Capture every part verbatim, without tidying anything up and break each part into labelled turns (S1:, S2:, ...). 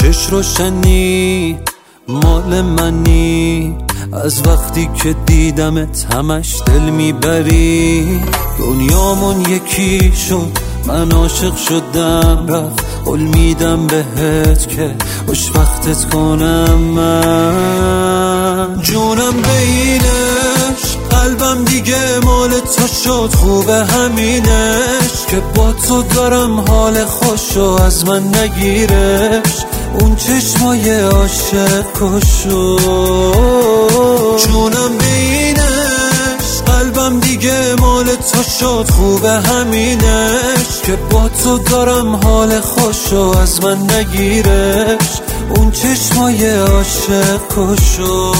S1: چش روشنی مال منی، از وقتی که دیدمت همش دل میبری. دنیامون یکی شد، من عاشق شدم رفت، قول میدم بهت که خوشبختت کنم. من جونم بینش، قلبم دیگه مال تو شد، خوبه همینش که با تو دارم حال خوشو از من نگیرش. اون چشمای عاشق کشو جونم بینش، قلبم دیگه مال تو شد، خوبه همینش که با تو دارم حال خوشو از من نگیرش. اون چشمای عاشق کشو.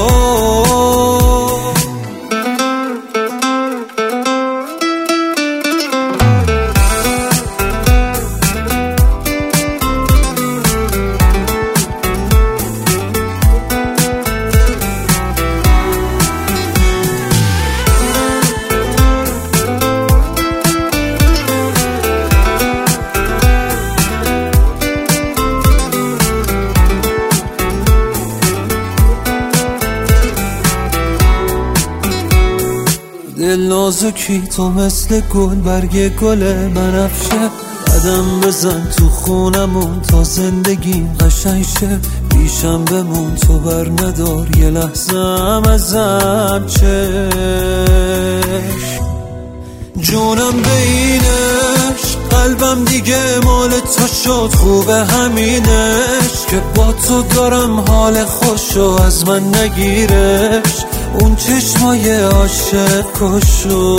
S1: دل نازکی تو مثل گل، برگ گل بنفشه. قدم بزن تو خونمون تا زندگیم قشنگ شه. پیشم بمون تو بر ندار یه لحظه هم ازم چشم. جونم بینش، قلبم دیگه مال تو شد، خوبه همینش که با تو دارم حال خوشو از من نگیرش. اون چشمای عاشق کشو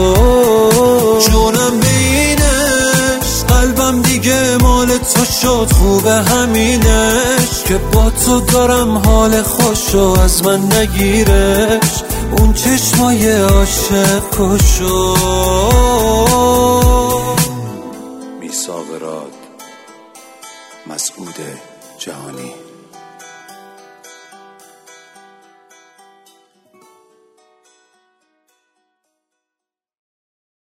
S1: جونم بینش، قلبم دیگه مال تو شد، خوبه همینش که با تو دارم حال خوشو از من نگیرش. اون چشمای عاشق کشو.
S2: میثاق راد، مسعود جهانی.